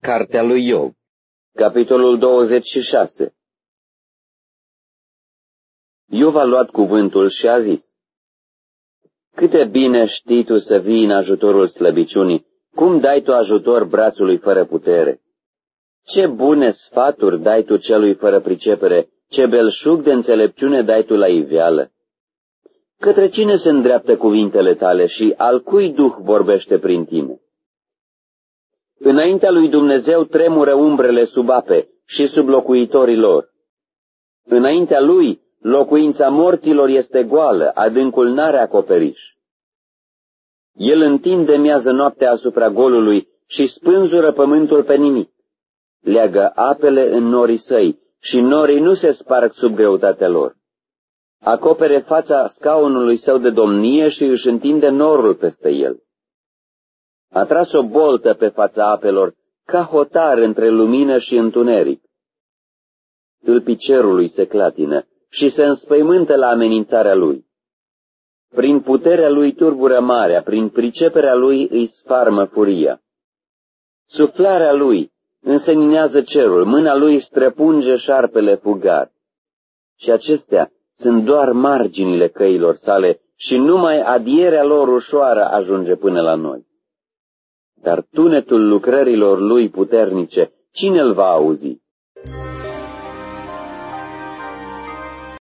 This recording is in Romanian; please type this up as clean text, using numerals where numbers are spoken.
Cartea lui Iov, capitolul 26. Iov a luat cuvântul și a zis: Câte bine știi tu să vii în ajutorul slăbiciunii, cum dai tu ajutor brațului fără putere? Ce bune sfaturi dai tu celui fără pricepere, ce belșug de înțelepciune dai tu la iveală! Către cine se îndreaptă cuvintele tale și al cui duh vorbește prin tine? Înaintea lui Dumnezeu tremură umbrele sub ape și sub locuitorii lor. Înaintea lui locuința morților este goală, adâncul n-are acoperiș. El întinde miază noaptea asupra golului și spânzură pământul pe nimic. Leagă apele în norii săi și norii nu se sparg sub greutatea lor. Acopere fața scaunului său de domnie și își întinde norul peste el. A tras o boltă pe fața apelor, ca hotar între lumină și întuneric. Stâlpii cerului se clatină și se înspăimântă la amenințarea lui. Prin puterea lui turbură marea, prin priceperea lui îi sfarmă furia. Suflarea lui înseninează cerul, mâna lui străpunge șarpele fugar. Și acestea sunt doar marginile căilor sale și numai adierea lor ușoară ajunge până la noi. Dar tunetul lucrărilor lui puternice, cine îl va auzi?